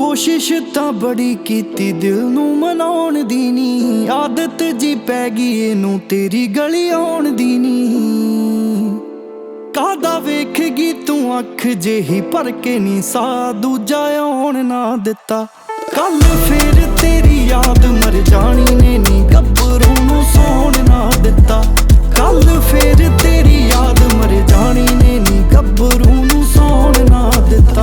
कोशिश तां बड़ी कीती दिल नूं मनाउण दी नी, आदत जी पै गई इनू तेरी गली आउण दी नी। कादा वेखेगी तू अख जेही भर के नी सा दूजा आउण ना दिता। कल फिर तेरी याद मर जानी ने नी गब्बरू नूं सौण ना दिता। कल फिर तेरी याद मर जानी ने नी गब्बरू नूं सौण ना दिता।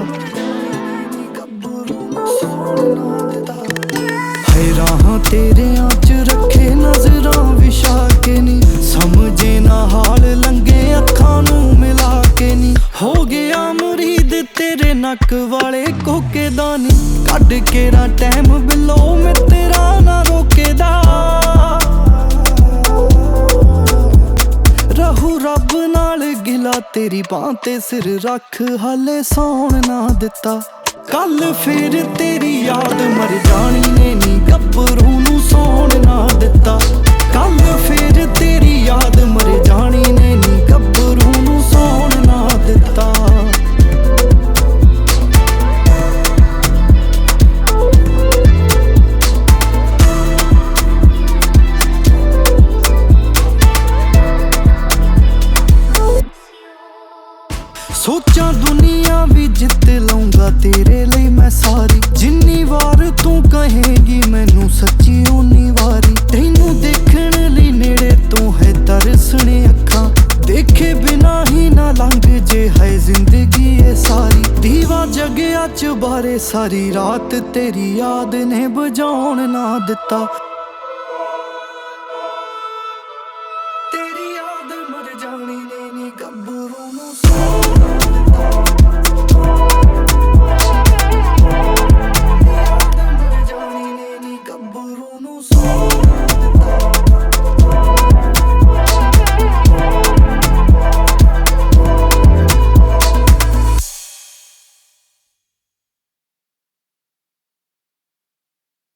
राहां तेरियां च रखे नजरां विछा के नी, समझे ना हाल लंघे अखां नूं मिला के नी। हो गया मुरीद तेरे नक वाले कोके दा नी, कढ के ना टैम बिलो मैं तेरा ना रोकेदा। रहू रब नाल गिला तेरी बां ते सिर रख हाले सौण ना दिता। कल फिर तेरी याद मर जानी ने नी गब्बरू नूं सौण ना दिता। कल फिर तेरी याद मर जानी ने नी गब्बरू नूं सौण ना दिता। सोचा दुनिया भी जित लूंगा तेरे लिए मैं सारी, जिन्नी वार तू कहेगी मैनू सच्ची उन्नी वारी। तैनू देखण लई नेड़े तू है तरसने अखां, देखे बिना ही ना लंघ जे है जिंदगी ये सारी। दीवा जगया च बारे सारी रात तेरी याद ने बुझाउण ना दिता। तेरी याद मर जानी ने नी गब्बरू नूं सौण ना दिता। याद मर जानी ने नी गब्बरू नूं सौण